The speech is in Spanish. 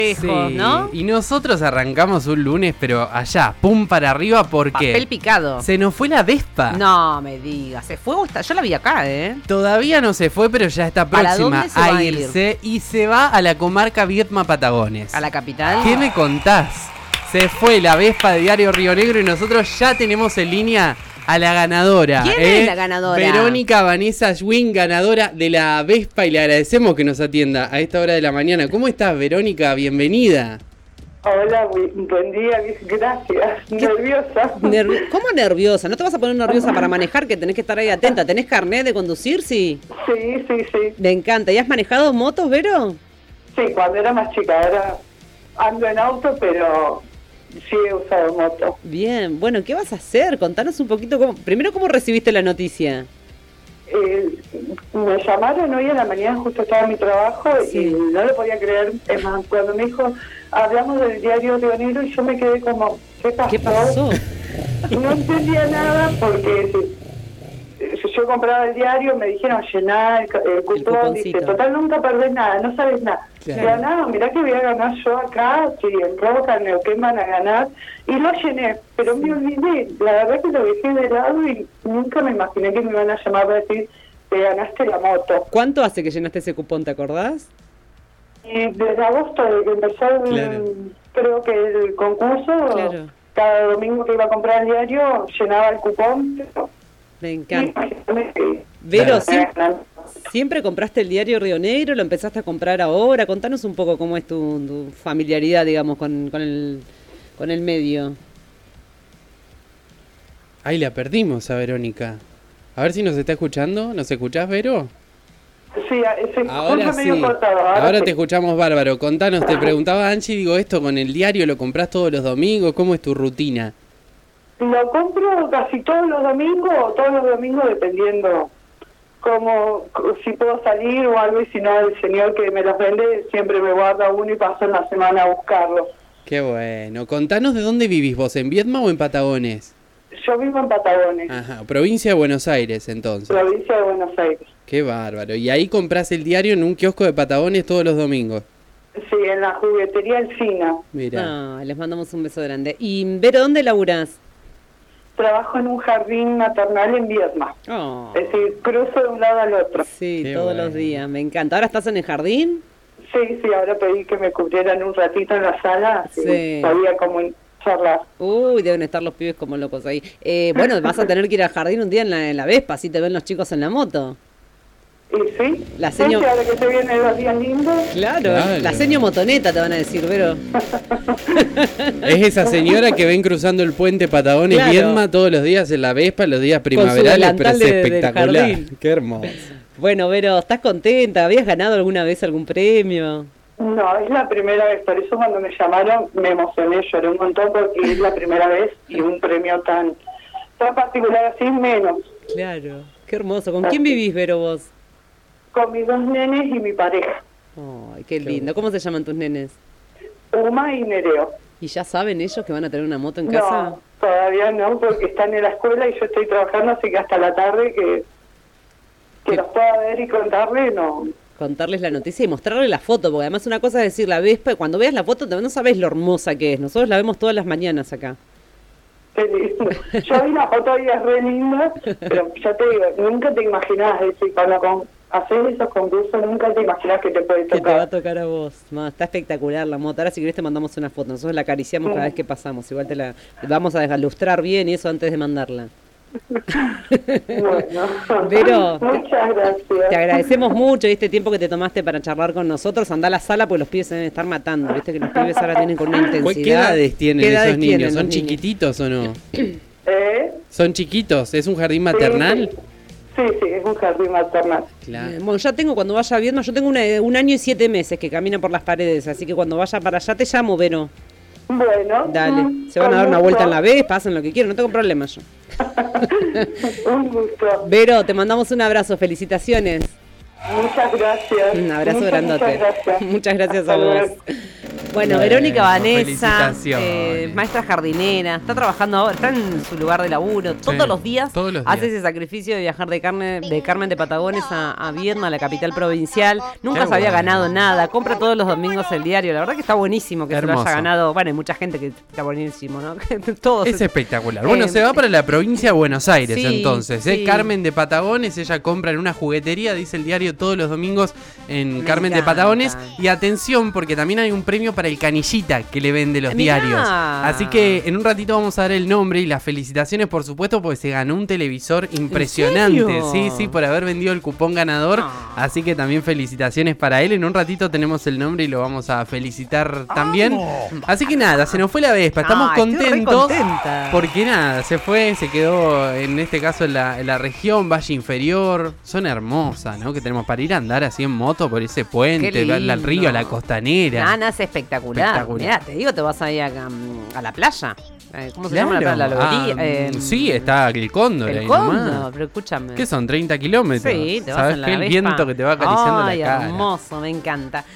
Sí, ¿no? Y nosotros arrancamos un lunes, pero allá, pum para arriba, porque papel picado. Se nos fue la Vespa. No me digas, ¿se fue o está? Yo la vi acá, Todavía no se fue, pero ya está próxima a irse y se va a la comarca Viedma Patagones. ¿A la capital? ¿Qué me contás? Se fue la Vespa de Diario Río Negro y nosotros ya tenemos en línea a la ganadora. ¿Quién es la ganadora? Verónica Vanessa Schwing, ganadora de la Vespa, y le agradecemos que nos atienda a esta hora de la mañana. ¿Cómo estás, Verónica? Bienvenida. Hola, buen día, gracias. Nerviosa. ¿Cómo nerviosa? ¿No te vas a poner nerviosa para manejar, que tenés que estar ahí atenta? ¿Tenés carnet de conducir? Sí. Sí. Me encanta. ¿Y has manejado motos, Vero? Sí, cuando era más chica. Ahora ando en auto, pero sí he usado moto. Bien, bueno, ¿qué vas a hacer? Contanos un poquito. Primero, ¿cómo recibiste la noticia? Me llamaron hoy a la mañana, justo estaba en mi trabajo, sí. Y no lo podía creer. Es más, cuando me dijo, hablamos del Diario Río Negro, y yo me quedé como, ¿qué pasó? Y no entendía nada porque si yo compraba el diario, me dijeron llenar el cupón, dice, total nunca perdés nada, no sabes nada. Claro. Pero nada, mirá que voy a ganar yo acá, si en Roca, en Neuquén van a ganar, y lo llené, pero me olvidé, la verdad que lo dejé de lado y nunca me imaginé que me iban a llamar para decir que ganaste la moto. ¿Cuánto hace que llenaste ese cupón, te acordás? Y desde agosto, desde que empezó creo que el concurso, cada domingo que iba a comprar el diario, llenaba el cupón, pero me encanta. Vero, ¿siempre compraste el Diario Río Negro? ¿Lo empezaste a comprar ahora? Contanos un poco cómo es tu familiaridad, digamos, con el medio. Ahí la perdimos a Verónica. A ver si nos está escuchando. ¿Nos escuchás, Vero? Sí, ahora sí. Medio cortado, ahora sí. Te escuchamos bárbaro. Contanos, te preguntaba Angie, digo, esto con el diario, ¿lo comprás todos los domingos? ¿Cómo es tu rutina? Lo compro casi todos los domingos dependiendo como si puedo salir o algo, y si no, el señor que me los vende siempre me guarda uno y paso en la semana a buscarlo. Qué bueno. Contanos de dónde vivís vos, ¿en Viedma o en Patagones? Yo vivo en Patagones. Ajá, provincia de Buenos Aires, entonces. Provincia de Buenos Aires. Qué bárbaro. ¿Y ahí comprás el diario en un kiosco de Patagones todos los domingos? Sí, en la juguetería Alcina. Mirá. Les mandamos un beso grande. Y, Vero, ¿dónde laburás? Trabajo en un jardín maternal en Viedma. Oh. Es decir, cruzo de un lado al otro. Sí, qué todos los días. Me encanta. ¿Ahora estás en el jardín? Sí, ahora pedí que me cubrieran un ratito en la sala. Sí. Podía como charlar. Uy, deben estar los pibes como locos ahí. Bueno, vas a tener que ir al jardín un día en la Vespa, así te ven los chicos en la moto. ¿Y sí? La seño... Sí, ahora que se vienen los días lindos. Claro, la seño motoneta te van a decir, Vero. Es esa señora que ven cruzando el puente Patagones-Viedma todos los días en la Vespa, los días primaverales, pero es espectacular. Qué hermoso. Bueno, Vero, ¿estás contenta? ¿Habías ganado alguna vez algún premio? No, es la primera vez, por eso cuando me llamaron me emocioné, lloré un montón porque es la primera vez y un premio tan particular así menos. Claro, qué hermoso. ¿Con quién vivís, Vero, vos? Con mis dos nenes y mi pareja. Ay, qué lindo. ¿Cómo se llaman tus nenes? Uma y Nereo. ¿Y ya saben ellos que van a tener una moto en casa? No, todavía no, porque están en la escuela y yo estoy trabajando, así que hasta la tarde que los pueda ver y contarle, no. Contarles la noticia y mostrarle la foto, porque además una cosa es decir la Vespa, y cuando veas la foto no sabes lo hermosa que es. Nosotros la vemos todas las mañanas acá. Qué lindo. Yo vi la foto y es re linda, pero ya te digo, nunca te imaginás, decir, cuando haces esos concursos, nunca te imaginás que te puede tocar. Que te va a tocar a vos. Está espectacular la moto. Ahora si querés te mandamos una foto. Nosotros la acariciamos cada vez que pasamos. Igual te vamos a ilustrar bien y eso antes de mandarla. Bueno, Vero, muchas gracias. Te agradecemos mucho este tiempo que te tomaste para charlar con nosotros. Andá a la sala porque los pibes se deben estar matando. Viste que los pibes ahora tienen con una intensidad. ¿Qué edades tienen esos niños? ¿Son chiquititos o no? ¿Son chiquitos? ¿Es un jardín maternal? Sí, es un jardín maternal. Claro. Bueno, ya tengo, cuando vaya viendo, yo tengo un año y 7 meses que camina por las paredes, así que cuando vaya para allá te llamo, Vero. Bueno. Dale, se van a dar una vuelta en la Vespa, hacen lo que quieran, no tengo problema yo. Un gusto. Vero, te mandamos un abrazo, felicitaciones. Muchas gracias. Un abrazo grandote. Muchas gracias. Muchas gracias a vos. Bueno, Verónica Vanessa, maestra jardinera, está trabajando ahora, está en su lugar de laburo. Todos los días hace ese sacrificio de viajar de Carmen de Patagones a Viedma, la capital provincial. Nunca se había ganado nada. Compra todos los domingos el diario. La verdad que está buenísimo que se lo haya ganado. Bueno, hay mucha gente que está buenísimo, ¿no? Es espectacular. Bueno, se va para la provincia de Buenos Aires entonces. Carmen de Patagones, ella compra en una juguetería, dice el diario, todos los domingos en Carmen de Patagones. Y atención, porque también hay un premio para el canillita que le vende los diarios. Así que en un ratito vamos a dar el nombre y las felicitaciones, por supuesto, porque se ganó un televisor impresionante. Sí, por haber vendido el cupón ganador. Así que también felicitaciones para él. En un ratito tenemos el nombre y lo vamos a felicitar también. Así que nada, se nos fue la Vespa. Estamos contentos porque nada, se quedó en este caso en la región Valle Inferior. Son hermosas, ¿no? Que tenemos para ir a andar así en moto por ese puente, al río, a la costanera. Es espectacular. Mirá, te digo, te vas ahí a la playa. ¿Cómo se llama la lobería? Sí, está el Cóndor. El Cóndor, pero escúchame. ¿Qué son? 30 kilómetros. Sí, te vas en la Vespa. El viento que te va acariciando la cara. Hermoso, me encanta.